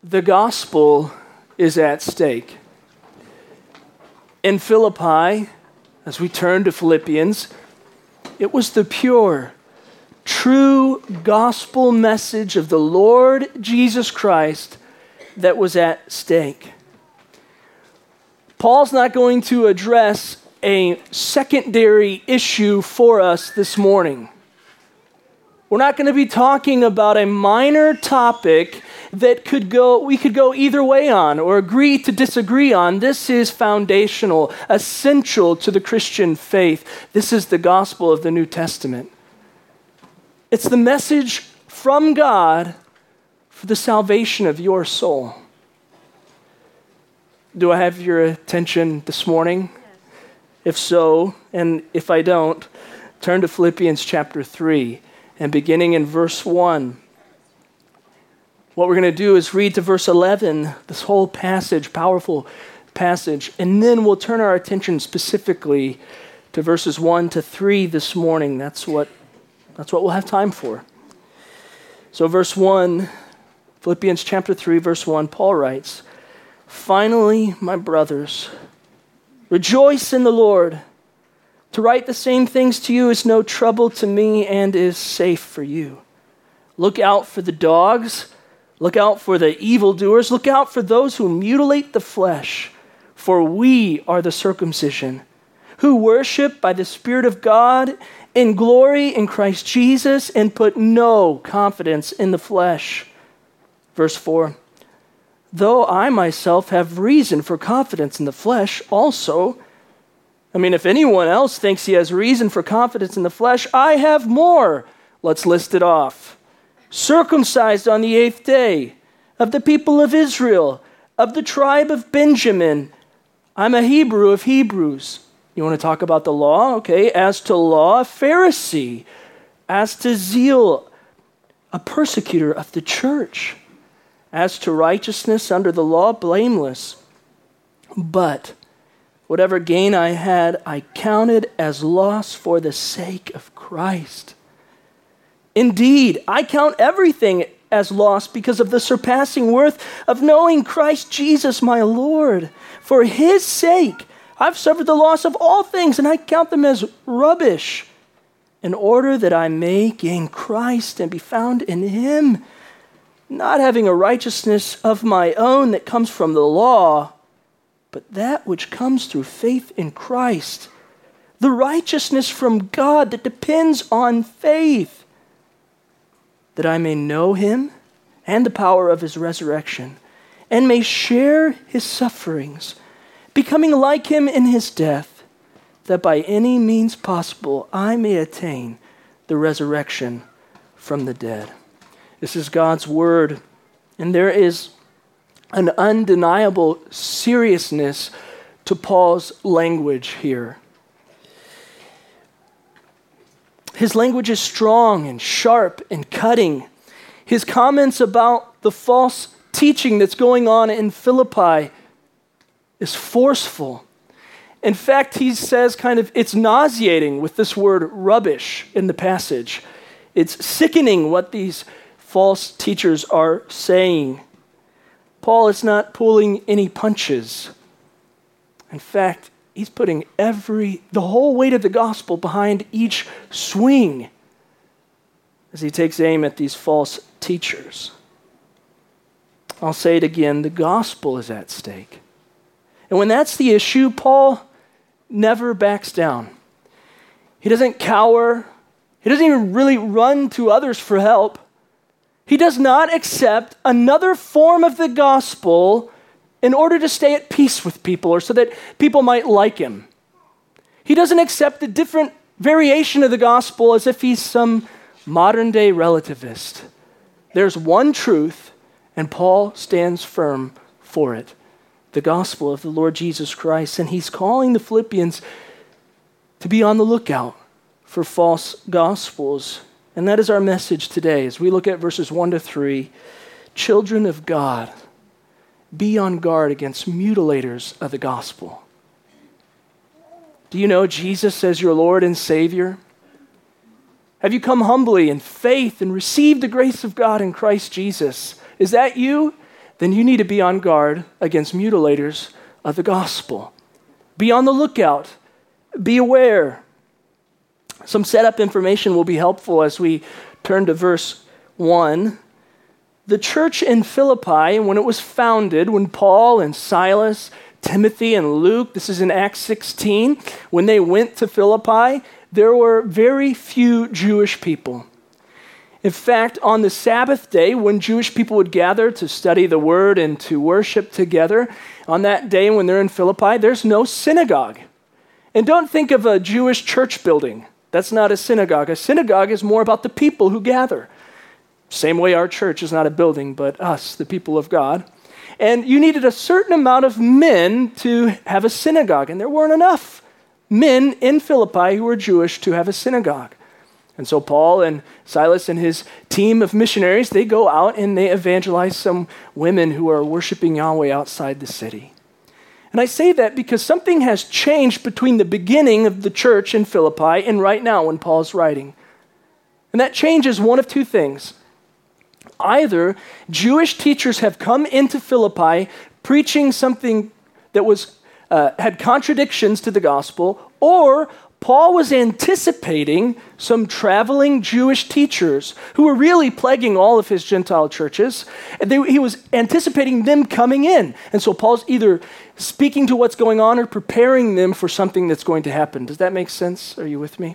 The gospel is at stake. In Philippi, as we turn to Philippians, it was the pure, true gospel message of the Lord Jesus Christ that was at stake. Paul's not going to address a secondary issue for us this morning. We're not going to be talking about a minor topic that we could go either way on or agree to disagree on. This is foundational, essential to the Christian faith. This is the gospel of the New Testament. It's the message from God for the salvation of your soul. Do I have your attention this morning? Yes. If so, and if I don't, turn to Philippians chapter 3. And beginning in verse 1, what we're going to do is read to verse 11, this whole passage, powerful passage, and then we'll turn our attention specifically to verses 1 to 3 this morning. That's what we'll have time for. So verse 1, Philippians chapter 3, verse 1, Paul writes, "Finally, my brothers, rejoice in the Lord. To write the same things to you is no trouble to me and is safe for you. Look out for the dogs. Look out for the evildoers. Look out for those who mutilate the flesh. For we are the circumcision, who worship by the Spirit of God in glory in Christ Jesus and put no confidence in the flesh." Verse 4, "Though I myself have reason for confidence in the flesh also," if anyone else thinks he has reason for confidence in the flesh, I have more. Let's list it off. "Circumcised on the 8th day, of the people of Israel, of the tribe of Benjamin. I'm a Hebrew of Hebrews." You want to talk about the law? Okay. "As to law, a Pharisee. As to zeal, a persecutor of the church. As to righteousness under the law, blameless. But whatever gain I had, I counted as loss for the sake of Christ. Indeed, I count everything as loss because of the surpassing worth of knowing Christ Jesus my Lord. For his sake, I've suffered the loss of all things, and I count them as rubbish, in order that I may gain Christ and be found in him, not having a righteousness of my own that comes from the law, but that which comes through faith in Christ, the righteousness from God that depends on faith, that I may know him and the power of his resurrection, and may share his sufferings, becoming like him in his death, that by any means possible I may attain the resurrection from the dead." This is God's word, and there is an undeniable seriousness to Paul's language here. His language is strong and sharp and cutting. His comments about the false teaching that's going on in Philippi is forceful. In fact, he says it's nauseating with this word rubbish in the passage. It's sickening what these false teachers are saying. Paul is not pulling any punches. In fact, he's putting the whole weight of the gospel behind each swing as he takes aim at these false teachers. I'll say it again, the gospel is at stake. And when that's the issue, Paul never backs down. He doesn't cower. He doesn't even really run to others for help. He does not accept another form of the gospel in order to stay at peace with people or so that people might like him. He doesn't accept a different variation of the gospel as if he's some modern-day relativist. There's one truth, and Paul stands firm for it, the gospel of the Lord Jesus Christ. And he's calling the Philippians to be on the lookout for false gospels. And that is our message today as we look at verses 1 to 3. Children of God, be on guard against mutilators of the gospel. Do you know Jesus as your Lord and Savior? Have you come humbly in faith and received the grace of God in Christ Jesus? Is that you? then you need to be on guard against mutilators of the gospel. Be on the lookout. Be aware. Some setup information will be helpful as we turn to verse 1. The church in Philippi, when it was founded, when Paul and Silas, Timothy and Luke, this is in Acts 16, when they went to Philippi, there were very few Jewish people. In fact, on the Sabbath day, when Jewish people would gather to study the word and to worship together, on that day when they're in Philippi, there's no synagogue. And don't think of a Jewish church building. That's not a synagogue. A synagogue is more about the people who gather. Same way our church is not a building, but us, the people of God. And you needed a certain amount of men to have a synagogue, and there weren't enough men in Philippi who were Jewish to have a synagogue. And so Paul and Silas and his team of missionaries, they go out and they evangelize some women who are worshiping Yahweh outside the city. And I say that because something has changed between the beginning of the church in Philippi and right now when Paul's writing. And that change is one of two things. Either Jewish teachers have come into Philippi preaching something that was had contradictions to the gospel, or Paul was anticipating some traveling Jewish teachers who were really plaguing all of his Gentile churches. And he was anticipating them coming in. And so Paul's either speaking to what's going on or preparing them for something that's going to happen. Does that make sense? Are you with me?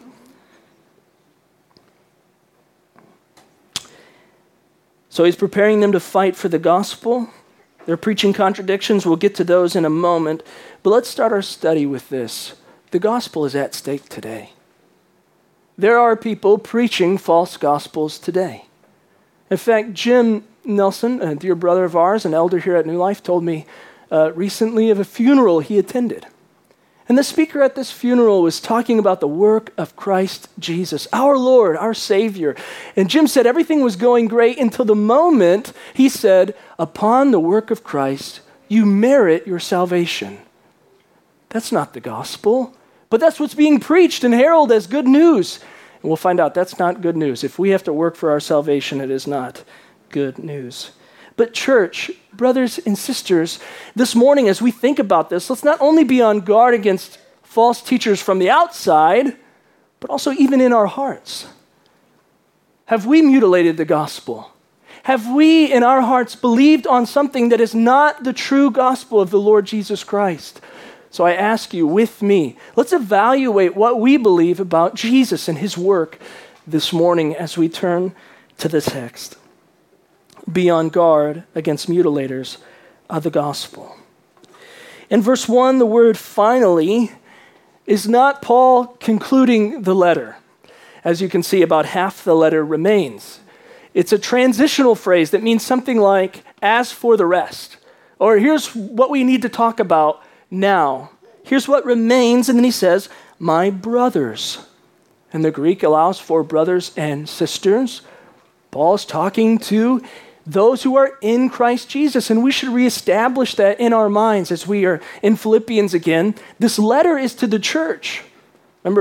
So he's preparing them to fight for the gospel. They're preaching contradictions. We'll get to those in a moment. But let's start our study with this. The gospel is at stake today. There are people preaching false gospels today. In fact, Jim Nelson, a dear brother of ours, an elder here at New Life, told me recently of a funeral he attended. And the speaker at this funeral was talking about the work of Christ Jesus, our Lord, our Savior. And Jim said everything was going great until the moment he said, upon the work of Christ, you merit your salvation. That's not the gospel, but that's what's being preached and heralded as good news. And we'll find out that's not good news. If we have to work for our salvation, it is not good news. But church, brothers and sisters, this morning as we think about this, let's not only be on guard against false teachers from the outside, but also even in our hearts. Have we mutilated the gospel? Have we in our hearts believed on something that is not the true gospel of the Lord Jesus Christ? So I ask you with me, let's evaluate what we believe about Jesus and his work this morning as we turn to the text. Be on guard against mutilators of the gospel. In verse 1, the word finally is not Paul concluding the letter. As you can see, about half the letter remains. It's a transitional phrase that means something like, as for the rest. Or here's what we need to talk about now. Here's what remains, and then he says, my brothers. And the Greek allows for brothers and sisters. Paul's talking to those who are in Christ Jesus, and we should reestablish that in our minds as we are in Philippians again. This letter is to the church. Remember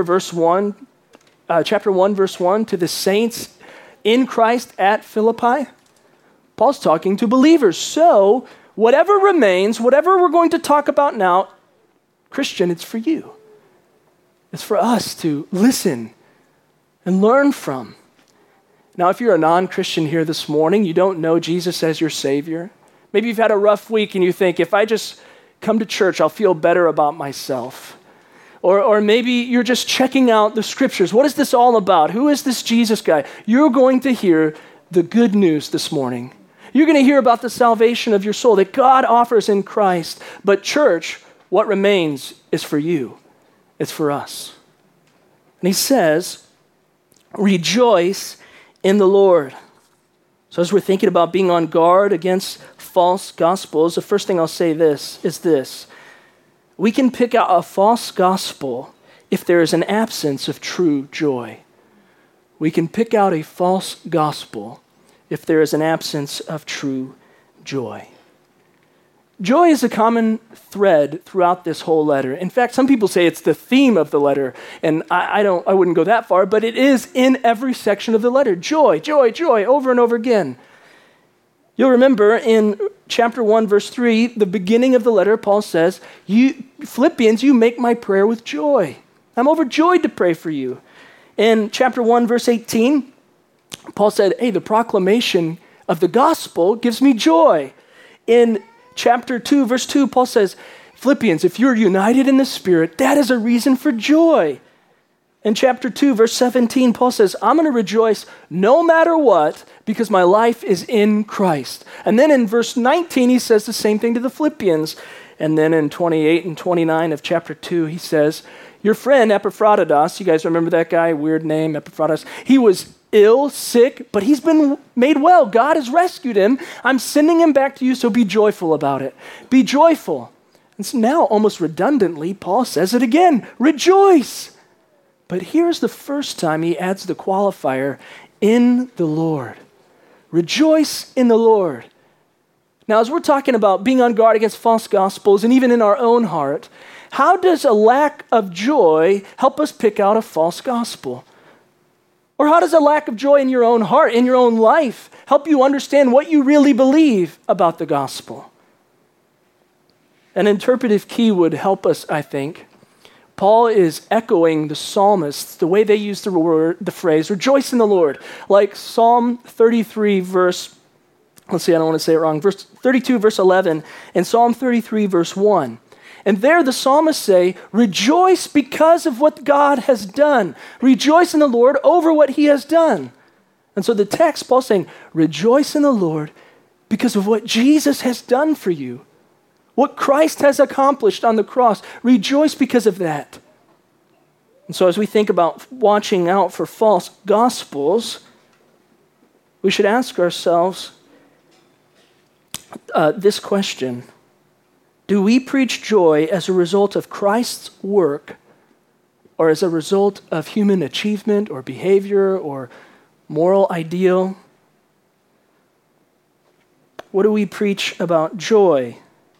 chapter 1, verse 1, to the saints in Christ at Philippi? Paul's talking to believers. So, whatever remains, whatever we're going to talk about now, Christian, it's for you. It's for us to listen and learn from. Now, if you're a non-Christian here this morning, you don't know Jesus as your Savior. Maybe you've had a rough week and you think, if I just come to church, I'll feel better about myself. Or maybe you're just checking out the scriptures. What is this all about? Who is this Jesus guy? You're going to hear the good news this morning. You're going to hear about the salvation of your soul that God offers in Christ. But church, what remains is for you. It's for us. And he says, rejoice in the Lord. So as we're thinking about being on guard against false gospels, the first thing I'll say is this. We can pick out a false gospel if there is an absence of true joy. We can pick out a false gospel if there is an absence of true joy. Joy is a common thread throughout this whole letter. In fact, some people say it's the theme of the letter, and I wouldn't go that far, but it is in every section of the letter. Joy, joy, joy, over and over again. You'll remember in chapter 1, verse 3, the beginning of the letter, Paul says, Philippians, you make my prayer with joy. I'm overjoyed to pray for you. In chapter 1, verse 18, Paul said, hey, the proclamation of the gospel gives me joy. In chapter 2, verse 2, Paul says, Philippians, if you're united in the Spirit, that is a reason for joy. In chapter 2, verse 17, Paul says, I'm going to rejoice no matter what because my life is in Christ. And then in verse 19, he says the same thing to the Philippians. And then in 28 and 29 of chapter 2, he says, your friend Epaphroditus, you guys remember that guy, weird name, Epaphroditus, he was ill, sick, but he's been made well. God has rescued him. I'm sending him back to you, so be joyful about it. Be joyful. And so now, almost redundantly, Paul says it again, rejoice. But here's the first time he adds the qualifier, in the Lord. Rejoice in the Lord. Now, as we're talking about being on guard against false gospels and even in our own heart, how does a lack of joy help us pick out a false gospel? Or how does a lack of joy in your own heart, in your own life, help you understand what you really believe about the gospel? An interpretive key would help us, I think. Paul is echoing the psalmists, the way they use the phrase, rejoice in the Lord. Like Psalm 33 verse, let's see, I don't want to say it wrong, verse 32 verse 11, and Psalm 33 verse 1. And there the psalmists say, rejoice because of what God has done. Rejoice in the Lord over what he has done. And so the text, Paul's saying, rejoice in the Lord because of what Jesus has done for you. What Christ has accomplished on the cross. Rejoice because of that. And so as we think about watching out for false gospels, we should ask ourselves this question. Do we preach joy as a result of Christ's work or as a result of human achievement or behavior or moral ideal? What do we preach about joy?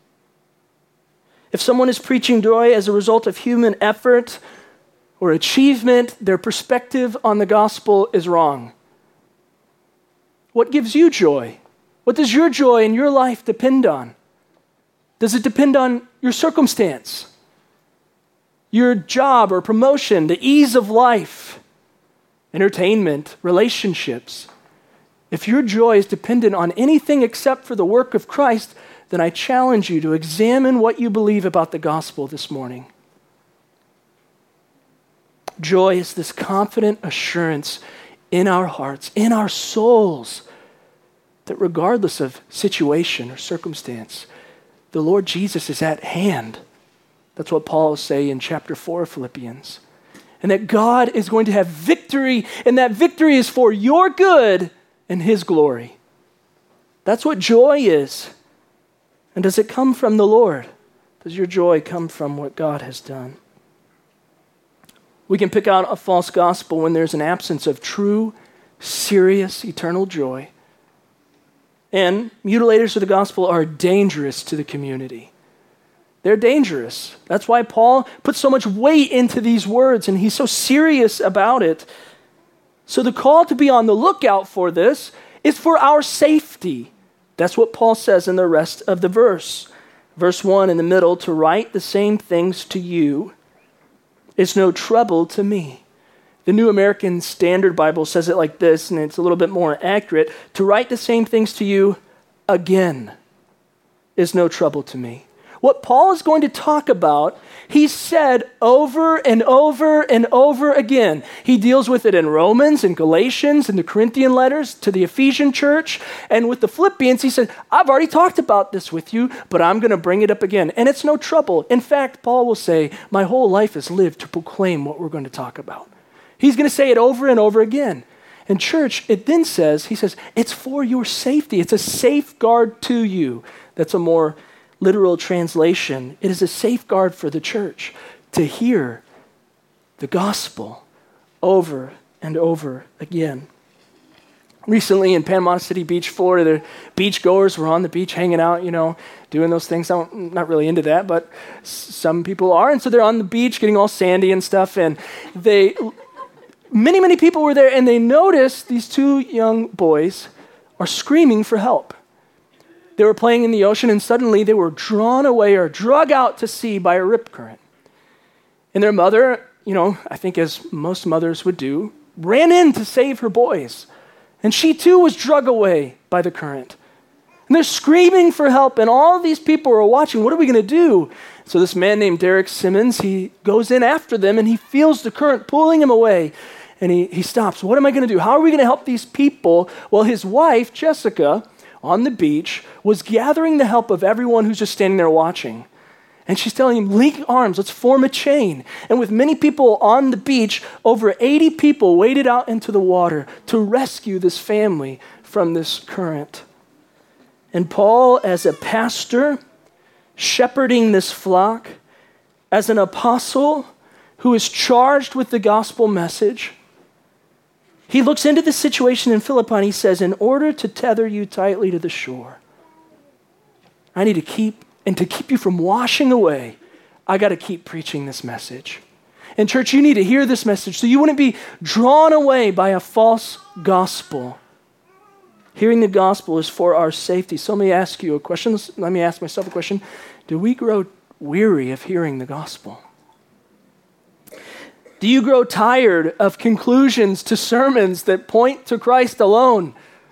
If someone is preaching joy as a result of human effort or achievement, their perspective on the gospel is wrong. What gives you joy? What does your joy in your life depend on? Does it depend on your circumstance, your job or promotion, the ease of life, entertainment, relationships? If your joy is dependent on anything except for the work of Christ, then I challenge you to examine what you believe about the gospel this morning. Joy is this confident assurance in our hearts, in our souls, that regardless of situation or circumstance, the Lord Jesus is at hand. That's what Paul will say in chapter 4 of Philippians. And that God is going to have victory, and that victory is for your good and his glory. That's what joy is. And does it come from the Lord? Does your joy come from what God has done? We can pick out a false gospel when there's an absence of true, serious, eternal joy. And mutilators of the gospel are dangerous to the community. They're dangerous. That's why Paul puts so much weight into these words, and he's so serious about it. So the call to be on the lookout for this is for our safety. That's what Paul says in the rest of the verse. Verse 1 in the middle, to write the same things to you is no trouble to me. The New American Standard Bible says it like this, and it's a little bit more accurate. To write the same things to you again is no trouble to me. What Paul is going to talk about, he said over and over and over again. He deals with it in Romans and Galatians and the Corinthian letters to the Ephesian church. And with the Philippians, he said, I've already talked about this with you, but I'm going to bring it up again. And it's no trouble. In fact, Paul will say, my whole life is lived to proclaim what we're going to talk about. He's going to say it over and over again. And church, it then says, he says, it's for your safety. It's a safeguard to you. That's a more literal translation. It is a safeguard for the church to hear the gospel over and over again. Recently in Panama City Beach, Florida, the beachgoers were on the beach hanging out, doing those things. I'm not really into that, but some people are. And so they're on the beach getting all sandy and stuff. And many people were there, and they noticed these two young boys are screaming for help. They were playing in the ocean, and suddenly they were drawn away or drug out to sea by a rip current. And their mother, I think as most mothers would do, ran in to save her boys. And she too was dragged away by the current. And they're screaming for help, and all these people are watching. What are we going to do? So this man named Derek Simmons, he goes in after them, and he feels the current pulling him away. And he stops. What am I going to do? How are we going to help these people? Well, his wife, Jessica, on the beach, was gathering the help of everyone who's just standing there watching. And she's telling him, link arms, let's form a chain. And with many people on the beach, over 80 people waded out into the water to rescue this family from this current. And Paul, as a pastor, shepherding this flock, as an apostle who is charged with the gospel message, he looks into the situation in Philippi and he says, in order to tether you tightly to the shore, I need to keep you from washing away, I got to keep preaching this message. And church, you need to hear this message so you wouldn't be drawn away by a false gospel. Hearing the gospel is for our safety. So let me ask you a question. Let me ask myself a question. Do we grow weary of hearing the gospel? Do you grow tired of conclusions to sermons that point to Christ alone?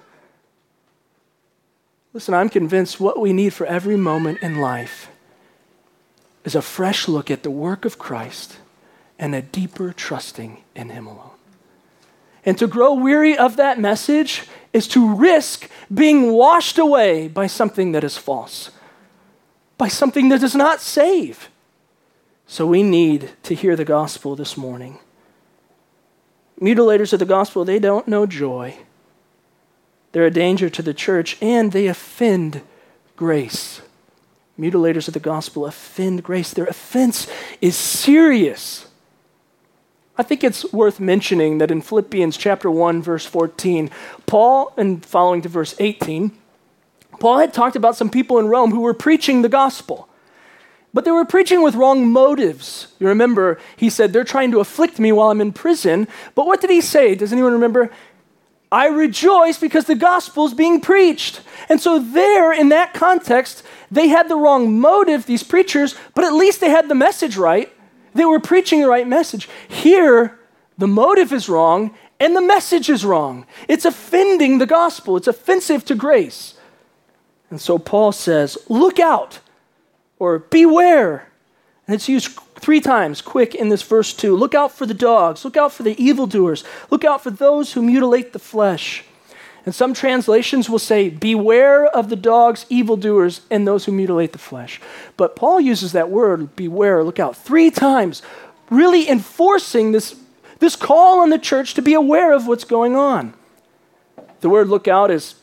Listen, I'm convinced what we need for every moment in life is a fresh look at the work of Christ and a deeper trusting in Him alone. And to grow weary of that message is to risk being washed away by something that is false, by something that does not save. So we need to hear the gospel this morning. Mutilators of the gospel, they don't know joy. They're a danger to the church, and they offend grace. Mutilators of the gospel offend grace. Their offense is serious. I think it's worth mentioning that in Philippians chapter 1, verse 14, Paul, and following to verse 18, Paul had talked about some people in Rome who were preaching the gospel. But they were preaching with wrong motives. You remember, he said, they're trying to afflict me while I'm in prison. But what did he say? Does anyone remember? I rejoice because the gospel is being preached. And so there, in that context, they had the wrong motive, these preachers, but at least they had the message right. They were preaching the right message. Here, the motive is wrong and the message is wrong. It's offending the gospel. It's offensive to grace. And so Paul says, look out, or beware. And it's used 3 times quick in this verse 2. Look out for the dogs. Look out for the evildoers. Look out for those who mutilate the flesh. And some translations will say, beware of the dogs, evildoers, and those who mutilate the flesh. But Paul uses that word, beware, look out, 3 times, really enforcing this call on the church to be aware of what's going on. The word look out it's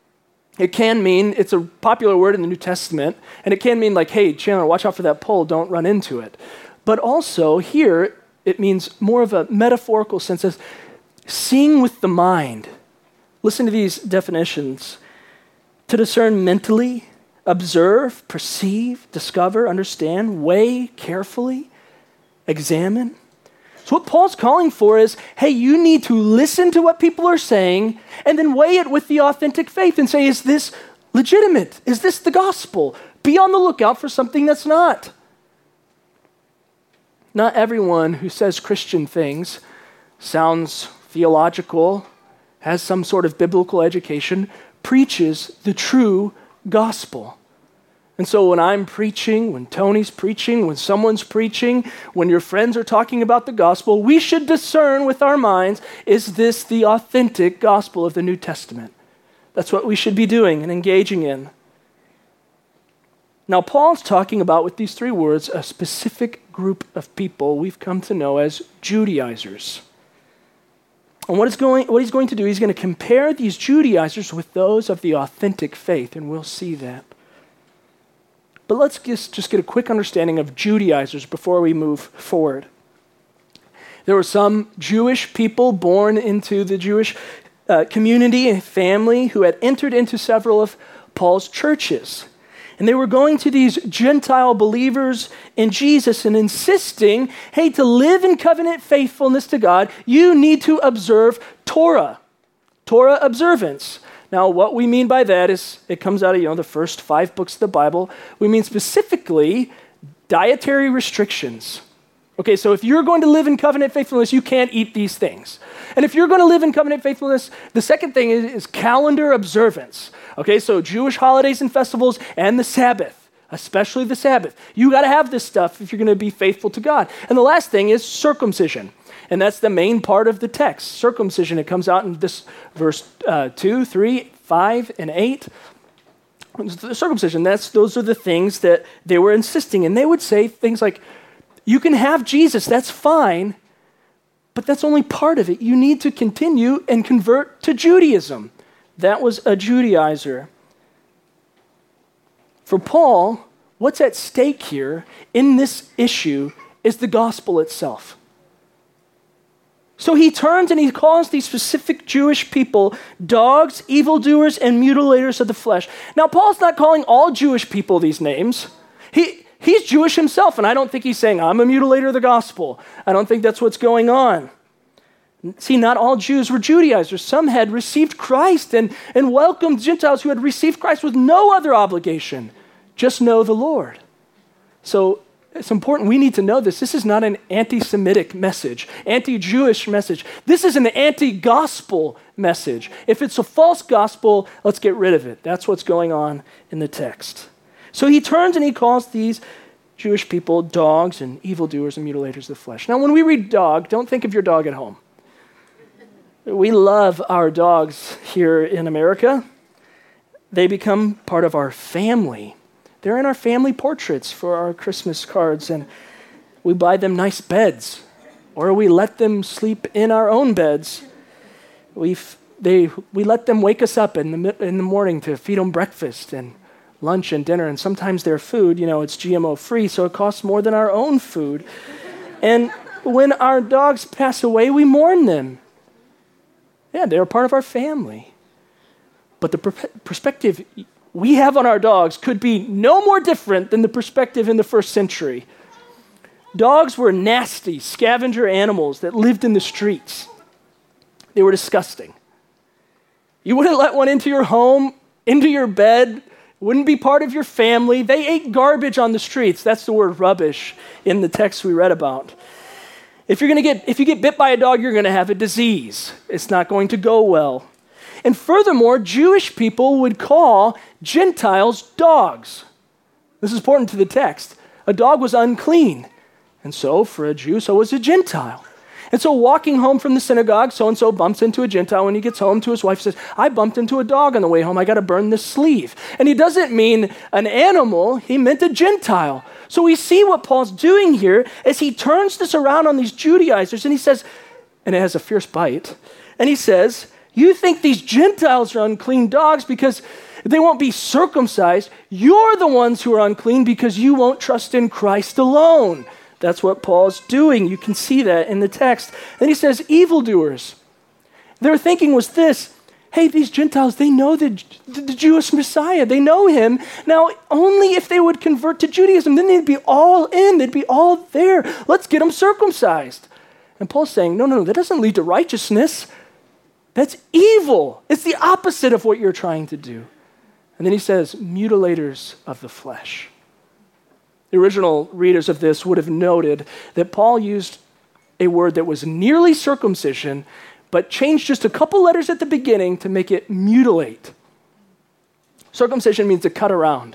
a popular word in the New Testament, and it can mean like, hey, Chandler, watch out for that pole, don't run into it. But also here, it means more of a metaphorical sense as seeing with the mind. Listen to these definitions. To discern mentally, observe, perceive, discover, understand, weigh carefully, examine. So what Paul's calling for is, hey, you need to listen to what people are saying and then weigh it with the authentic faith and say, is this legitimate? Is this the gospel? Be on the lookout for something that's not. Not everyone who says Christian things sounds theological, has some sort of biblical education, preaches the true gospel. And so when I'm preaching, when Tony's preaching, when someone's preaching, when your friends are talking about the gospel, we should discern with our minds, is this the authentic gospel of the New Testament? That's what we should be doing and engaging in. Now, Paul's talking about, with these 3 words, a specific group of people we've come to know as Judaizers. And what he's going to do, he's going to compare these Judaizers with those of the authentic faith, and we'll see that. But let's just get a quick understanding of Judaizers before we move forward. There were some Jewish people born into the Jewish community and family who had entered into several of Paul's churches. And they were going to these Gentile believers in Jesus and insisting, hey, to live in covenant faithfulness to God, you need to observe Torah observance. Now, what we mean by that is it comes out of, the first 5 books of the Bible. We mean specifically dietary restrictions. Okay, so if you're going to live in covenant faithfulness, you can't eat these things. And if you're going to live in covenant faithfulness, the second thing is calendar observance. Okay, so Jewish holidays and festivals and the Sabbath, especially the Sabbath. You got to have this stuff if you're going to be faithful to God. And the last thing is circumcision. And that's the main part of the text. Circumcision, it comes out in this verse 2, 3, 5, and 8. The circumcision, those are the things that they were insisting. And they would say things like, you can have Jesus, that's fine, but that's only part of it. You need to continue and convert to Judaism. That was a Judaizer. For Paul, what's at stake here in this issue is the gospel itself. So he turns and he calls these specific Jewish people dogs, evildoers, and mutilators of the flesh. Now, Paul's not calling all Jewish people these names. He's Jewish himself, and I don't think he's saying, I'm a mutilator of the gospel. I don't think that's what's going on. See, not all Jews were Judaizers. Some had received Christ and welcomed Gentiles who had received Christ with no other obligation. Just know the Lord. So it's important. We need to know this. This is not an anti-Semitic message, anti-Jewish message. This is an anti-gospel message. If it's a false gospel, let's get rid of it. That's what's going on in the text. So he turns and he calls these Jewish people dogs and evildoers and mutilators of the flesh. Now, when we read dog, don't think of your dog at home. We love our dogs here in America. They become part of our family. They're in our family portraits for our Christmas cards, and we buy them nice beds, or we let them sleep in our own beds. We let them wake us up in the morning to feed them breakfast and lunch and dinner, and sometimes their food, it's GMO free, so it costs more than our own food. And when our dogs pass away, we mourn them. Yeah, they're a part of our family. But the perspective we have on our dogs could be no more different than the perspective in the first century. Dogs were nasty scavenger animals that lived in the streets. They were disgusting. You wouldn't let one into your home, into your bed, wouldn't be part of your family. They ate garbage on the streets. That's the word rubbish in the text we read about. If you get bit by a dog, you're going to have a disease. It's not going to go well. And furthermore, Jewish people would call Gentiles dogs. This is important to the text. A dog was unclean. And so for a Jew, so was a Gentile. And so walking home from the synagogue, so-and-so bumps into a Gentile. When he gets home to his wife, says, I bumped into a dog on the way home. I got to burn this sleeve. And he doesn't mean an animal. He meant a Gentile. So we see what Paul's doing here as he turns this around on these Judaizers. And he says, and it has a fierce bite, and he says, you think these Gentiles are unclean dogs because they won't be circumcised. You're the ones who are unclean because you won't trust in Christ alone. That's what Paul's doing. You can see that in the text. Then he says, evildoers. Their thinking was this: hey, these Gentiles, they know the Jewish Messiah. They know him. Now, only if they would convert to Judaism, then they'd be all in. They'd be all there. Let's get them circumcised. And Paul's saying, no, that doesn't lead to righteousness. That's evil. It's the opposite of what you're trying to do. And then he says, mutilators of the flesh. The original readers of this would have noted that Paul used a word that was nearly circumcision, but changed just a couple letters at the beginning to make it mutilate. Circumcision means to cut around.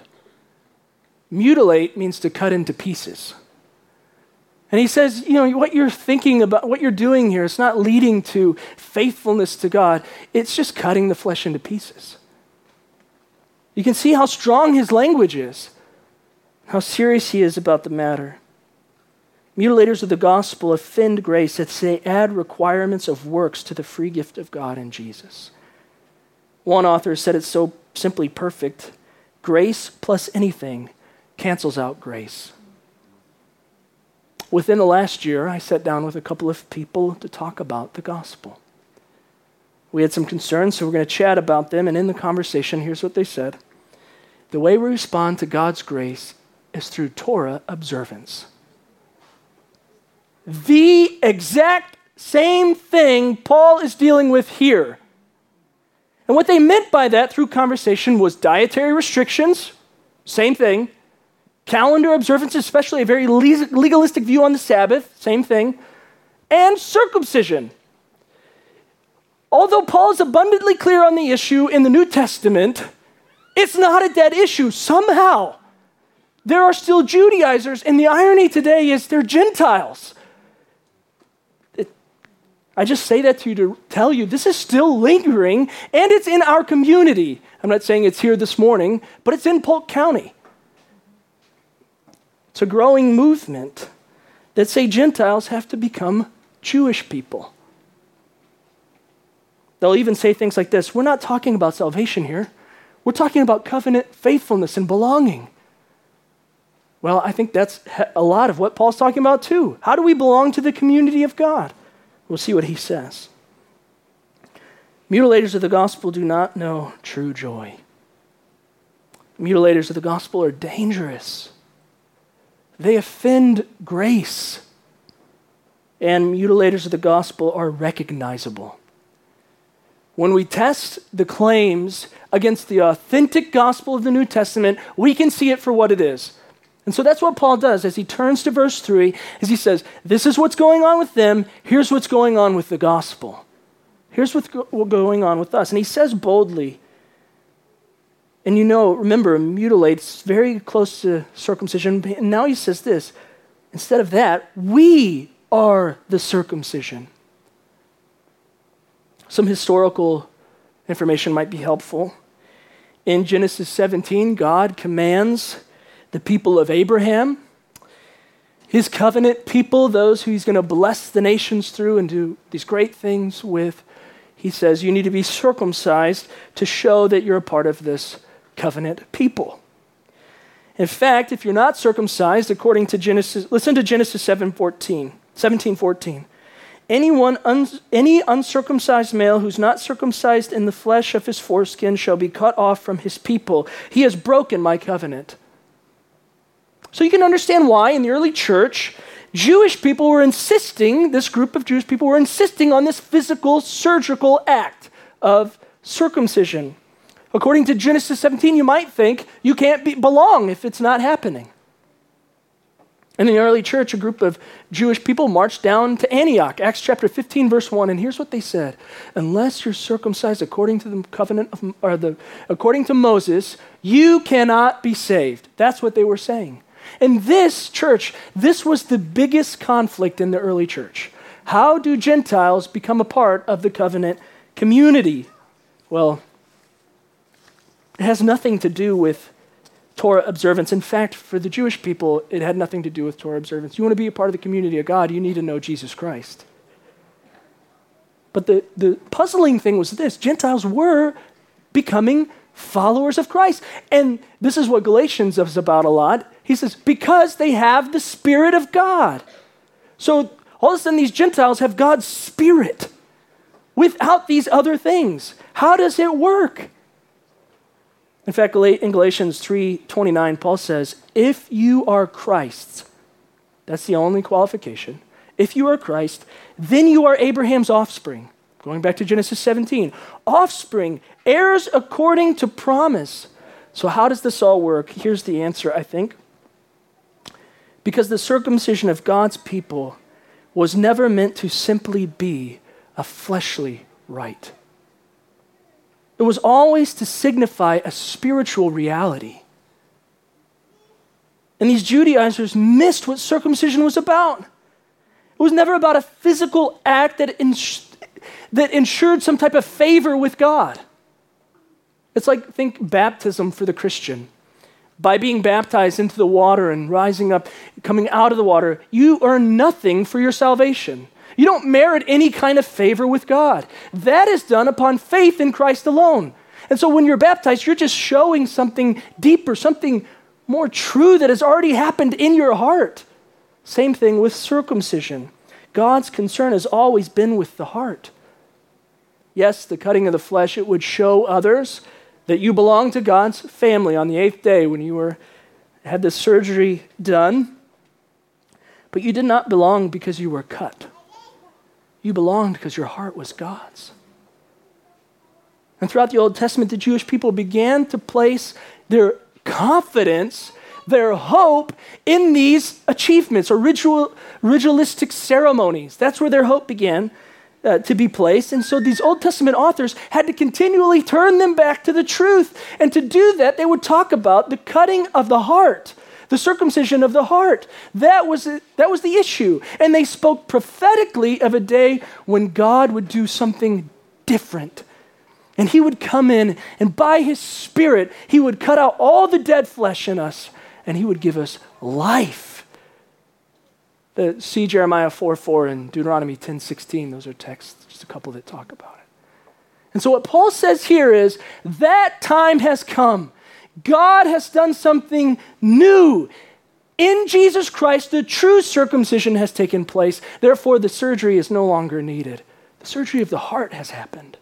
Mutilate means to cut into pieces. And he says, what you're thinking about, what you're doing here, it's not leading to faithfulness to God. It's just cutting the flesh into pieces. You can see how strong his language is, how serious he is about the matter. Mutilators of the gospel offend grace as they add requirements of works to the free gift of God in Jesus. One author said it so simply perfect: grace plus anything cancels out grace. Within the last year, I sat down with a couple of people to talk about the gospel. We had some concerns, so we're going to chat about them. And in the conversation, here's what they said: the way we respond to God's grace is through Torah observance. The exact same thing Paul is dealing with here. And what they meant by that through conversation was dietary restrictions, same thing. Calendar observance, especially a very legalistic view on the Sabbath, same thing. And circumcision. Although Paul is abundantly clear on the issue in the New Testament, it's not a dead issue. Somehow, there are still Judaizers, and the irony today is they're Gentiles. I just say that to you to tell you this is still lingering, and it's in our community. I'm not saying it's here this morning, but it's in Polk County. It's a growing movement that say Gentiles have to become Jewish people. They'll even say things like this: we're not talking about salvation here. We're talking about covenant faithfulness and belonging. Well, I think that's a lot of what Paul's talking about too. How do we belong to the community of God? We'll see what he says. Mutilators of the gospel do not know true joy. Mutilators of the gospel are dangerous. They offend grace. And mutilators of the gospel are recognizable. When we test the claims against the authentic gospel of the New Testament, we can see it for what it is. And so that's what Paul does as he turns to verse 3, as he says, this is what's going on with them, here's what's going on with the gospel. Here's what's going on with us. And he says boldly, and remember, mutilate's very close to circumcision, and now he says this, instead of that, we are the circumcision. Some historical information might be helpful. In Genesis 17, God commands the people of Abraham, his covenant people, those who he's going to bless the nations through and do these great things with. He says, you need to be circumcised to show that you're a part of this covenant people. In fact, if you're not circumcised, according to Genesis, listen to Genesis 17:14. Any uncircumcised male who's not circumcised in the flesh of his foreskin shall be cut off from his people. He has broken my covenant. So you can understand why in the early church, Jewish people were insisting, this group of Jewish people were insisting on this physical, surgical act of circumcision. According to Genesis 17, you might think you can't belong if it's not happening. In the early church, a group of Jewish people marched down to Antioch, Acts chapter 15, verse 1, and here's what they said: unless you're circumcised according to the covenant according to Moses, you cannot be saved. That's what they were saying. And this church, this was the biggest conflict in the early church. How do Gentiles become a part of the covenant community? Well, it has nothing to do with Torah observance. In fact, for the Jewish people, it had nothing to do with Torah observance. You want to be a part of the community of God, you need to know Jesus Christ. But the puzzling thing was this: Gentiles were becoming followers of Christ. And this is what Galatians is about a lot. He says, because they have the Spirit of God. So all of a sudden these Gentiles have God's Spirit without these other things. How does it work? In fact, in Galatians 3:29, Paul says, if you are Christ's, that's the only qualification. If you are Christ, then you are Abraham's offspring. Going back to Genesis 17, offspring, heirs according to promise. So how does this all work? Here's the answer, I think. Because the circumcision of God's people was never meant to simply be a fleshly rite. It was always to signify a spiritual reality. And these Judaizers missed what circumcision was about. It was never about a physical act that ensured some type of favor with God. It's like, think baptism for the Christian. By being baptized into the water and rising up, coming out of the water, you earn nothing for your salvation. You don't merit any kind of favor with God. That is done upon faith in Christ alone. And so when you're baptized, you're just showing something deeper, something more true that has already happened in your heart. Same thing with circumcision. God's concern has always been with the heart. Yes, the cutting of the flesh, it would show others that you belong to God's family on the 8th day when you had the surgery done. But you did not belong because you were cut. You belonged because your heart was God's. And throughout the Old Testament, the Jewish people began to place their confidence, their hope in these achievements or ritualistic ceremonies. That's where their hope began to be placed. And so these Old Testament authors had to continually turn them back to the truth. And to do that, they would talk about the cutting of the heart, the circumcision of the heart. That was the issue. And they spoke prophetically of a day when God would do something different. And he would come in, and by his Spirit, he would cut out all the dead flesh in us, and he would give us life. See Jeremiah 4:4 and Deuteronomy 10:16. Those are texts, just a couple that talk about it. And so what Paul says here is, that time has come. God has done something new. In Jesus Christ, the true circumcision has taken place. Therefore, the surgery is no longer needed. The surgery of the heart has happened.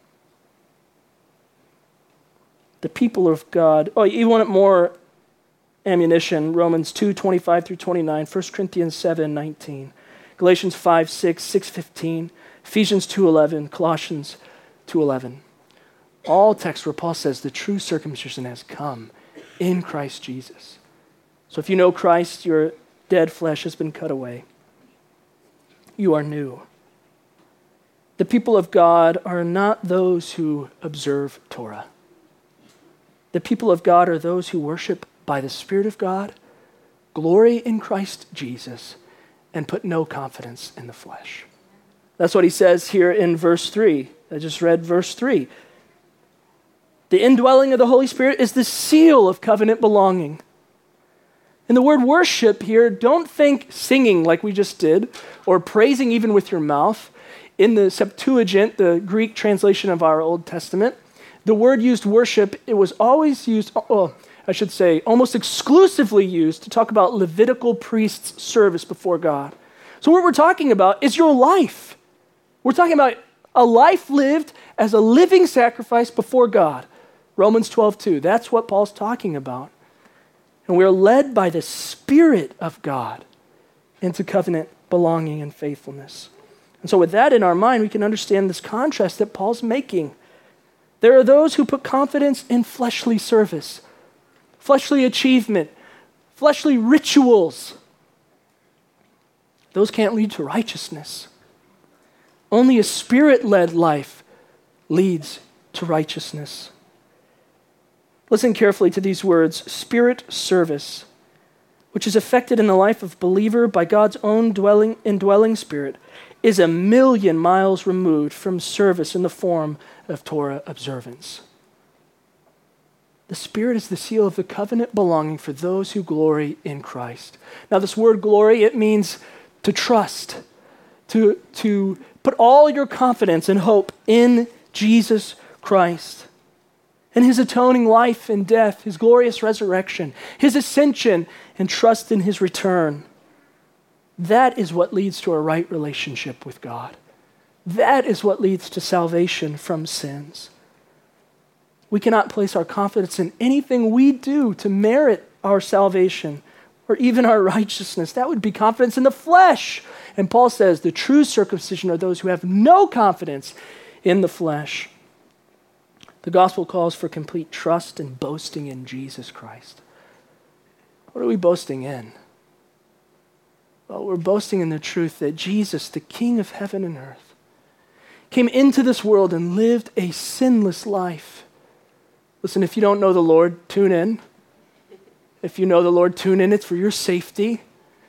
The people of God, you want more ammunition, Romans 2:25 through 29, 1 Corinthians 7:19, Galatians 5:6, 6:15, Ephesians 2:11, Colossians 2:11. All texts where Paul says the true circumcision has come in Christ Jesus. So if you know Christ, your dead flesh has been cut away. You are new. The people of God are not those who observe Torah. The people of God are those who worship by the Spirit of God, glory in Christ Jesus, and put no confidence in the flesh. That's what he says here in verse 3. I just read verse 3. The indwelling of the Holy Spirit is the seal of covenant belonging. And the word worship here, don't think singing like we just did, or praising even with your mouth. In the Septuagint, the Greek translation of our Old Testament, the word used worship, it was always used, almost exclusively used to talk about Levitical priests' service before God. So what we're talking about is your life. We're talking about a life lived as a living sacrifice before God. Romans 12:2, that's what Paul's talking about. And we're led by the Spirit of God into covenant belonging and faithfulness. And so with that in our mind, we can understand this contrast that Paul's making. There are those who put confidence in fleshly service, fleshly achievement, fleshly rituals. Those can't lead to righteousness. Only a Spirit-led life leads to righteousness. Listen carefully to these words, Spirit service, which is effected in the life of believer by God's own indwelling Spirit, is 1,000,000 miles removed from service in the form of Torah observance. The Spirit is the seal of the covenant belonging for those who glory in Christ. Now this word glory, it means to trust, to put all your confidence and hope in Jesus Christ and his atoning life and death, his glorious resurrection, his ascension, and trust in his return. That is what leads to a right relationship with God. That is what leads to salvation from sins. We cannot place our confidence in anything we do to merit our salvation or even our righteousness. That would be confidence in the flesh. And Paul says the true circumcision are those who have no confidence in the flesh. The gospel calls for complete trust and boasting in Jesus Christ. What are we boasting in? Well, we're boasting in the truth that Jesus, the King of heaven and earth, came into this world and lived a sinless life. Listen, if you don't know the Lord, tune in. If you know the Lord, tune in. It's for your safety.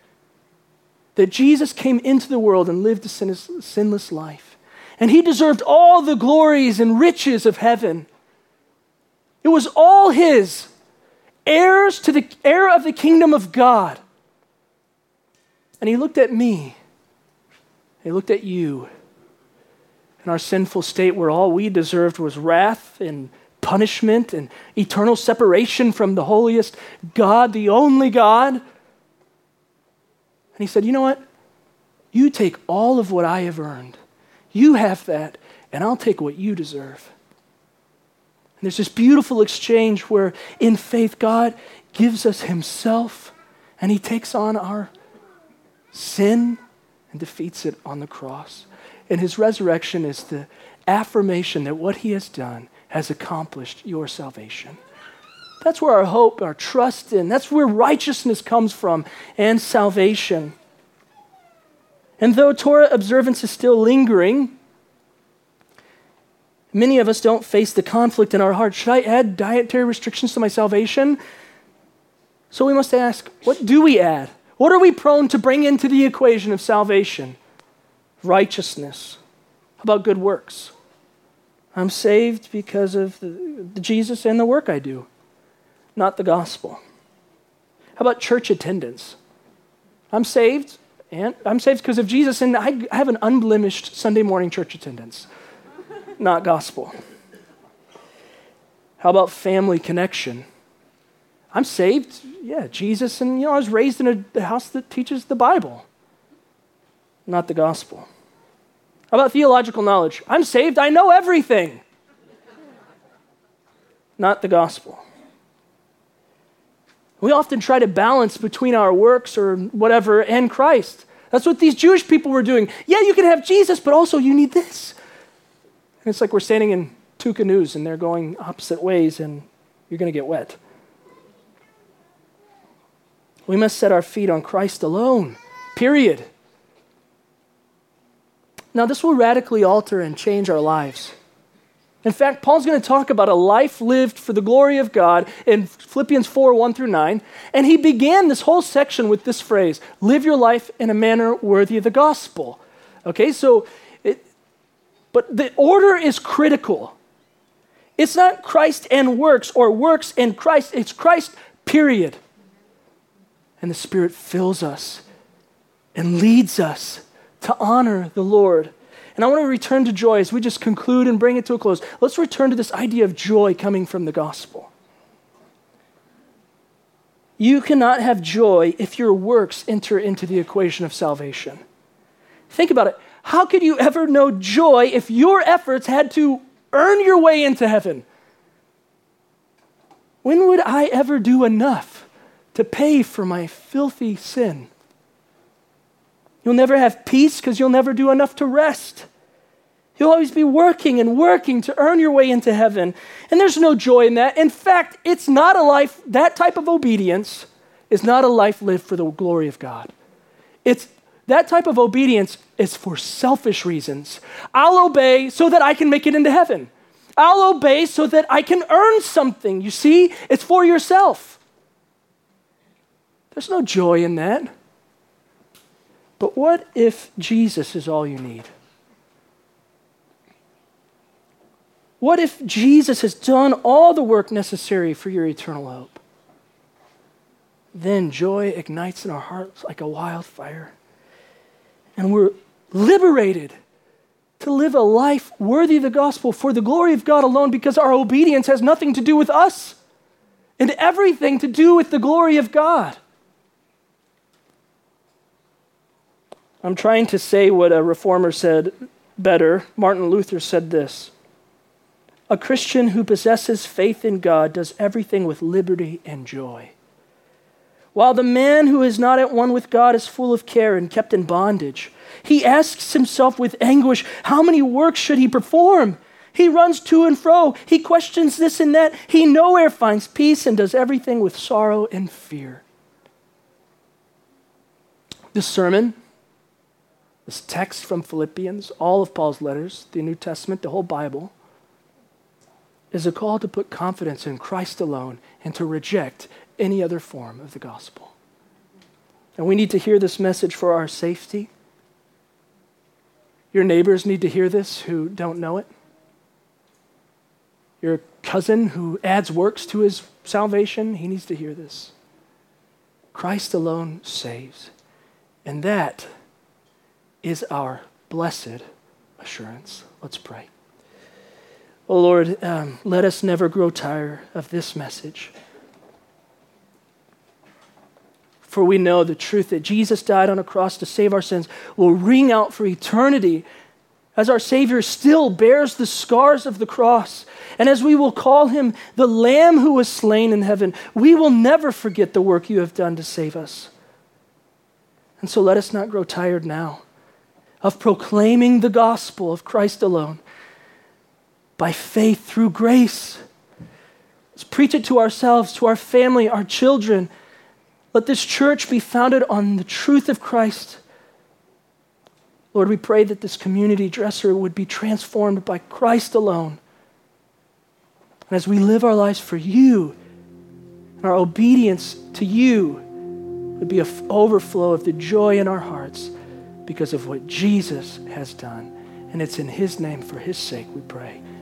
That Jesus came into the world and lived a sinless life. And he deserved all the glories and riches of heaven. It was all his. Heirs to the heir of the kingdom of God. And he looked at me. He looked at you. In our sinful state where all we deserved was wrath and punishment and eternal separation from the holiest God, the only God. And he said, you know what? You take all of what I have earned. You have that, and I'll take what you deserve. And there's this beautiful exchange where in faith God gives us himself, and he takes on our sin and defeats it on the cross. And his resurrection is the affirmation that what he has done has accomplished your salvation. That's where our hope, our trust in, that's where righteousness comes from and salvation. And though Torah observance is still lingering, many of us don't face the conflict in our heart. Should I add dietary restrictions to my salvation? So we must ask, what do we add? What are we prone to bring into the equation of salvation? Righteousness. How about good works? I'm saved because of the Jesus and the work I do, not the gospel. How about church attendance? I'm saved because of Jesus, and I have an unblemished Sunday morning church attendance, not gospel. How about family connection? I'm saved, Jesus, and I was raised in a house that teaches the Bible, not the gospel. How about theological knowledge? I'm saved, I know everything, not the gospel. We often try to balance between our works or whatever and Christ. That's what these Jewish people were doing. Yeah, you can have Jesus, but also you need this. And it's like we're standing in two canoes and they're going opposite ways and you're going to get wet. We must set our feet on Christ alone, period. Now, this will radically alter and change our lives. In fact, Paul's going to talk about a life lived for the glory of God in Philippians 4, 1 through 9. And he began this whole section with this phrase, live your life in a manner worthy of the gospel. Okay, but the order is critical. It's not Christ and works or works and Christ. It's Christ, period. And the Spirit fills us and leads us to honor the Lord. And I want to return to joy as we just conclude and bring it to a close. Let's return to this idea of joy coming from the gospel. You cannot have joy if your works enter into the equation of salvation. Think about it. How could you ever know joy if your efforts had to earn your way into heaven? When would I ever do enough to pay for my filthy sin? You'll never have peace because you'll never do enough to rest. You'll always be working and working to earn your way into heaven. And there's no joy in that. In fact, it's not a life, that type of obedience is not a life lived for the glory of God. That type of obedience is for selfish reasons. I'll obey so that I can make it into heaven. I'll obey so that I can earn something. You see, it's for yourself. There's no joy in that. But what if Jesus is all you need? What if Jesus has done all the work necessary for your eternal hope? Then joy ignites in our hearts like a wildfire. And we're liberated to live a life worthy of the gospel for the glory of God alone, because our obedience has nothing to do with us and everything to do with the glory of God. I'm trying to say what a reformer said better. Martin Luther said this: a Christian who possesses faith in God does everything with liberty and joy, while the man who is not at one with God is full of care and kept in bondage. He asks himself with anguish, how many works should he perform? He runs to and fro. He questions this and that. He nowhere finds peace and does everything with sorrow and fear. This sermon, this text from Philippians, all of Paul's letters, the New Testament, the whole Bible, is a call to put confidence in Christ alone and to reject any other form of the gospel. And we need to hear this message for our safety. Your neighbors need to hear this who don't know it. Your cousin who adds works to his salvation, he needs to hear this. Christ alone saves. And that is our blessed assurance. Let's pray. Oh Lord, let us never grow tired of this message. For we know the truth that Jesus died on a cross to save our sins will ring out for eternity as our Savior still bears the scars of the cross. And as we will call him the Lamb who was slain in heaven, we will never forget the work you have done to save us. And so let us not grow tired now of proclaiming the gospel of Christ alone, by faith through grace. Let's preach it to ourselves, to our family, our children. Let this church be founded on the truth of Christ. Lord, we pray that this community dresser would be transformed by Christ alone. And as we live our lives for you, and our obedience to you would be an overflow of the joy in our hearts because of what Jesus has done. And it's in his name, for his sake, we pray.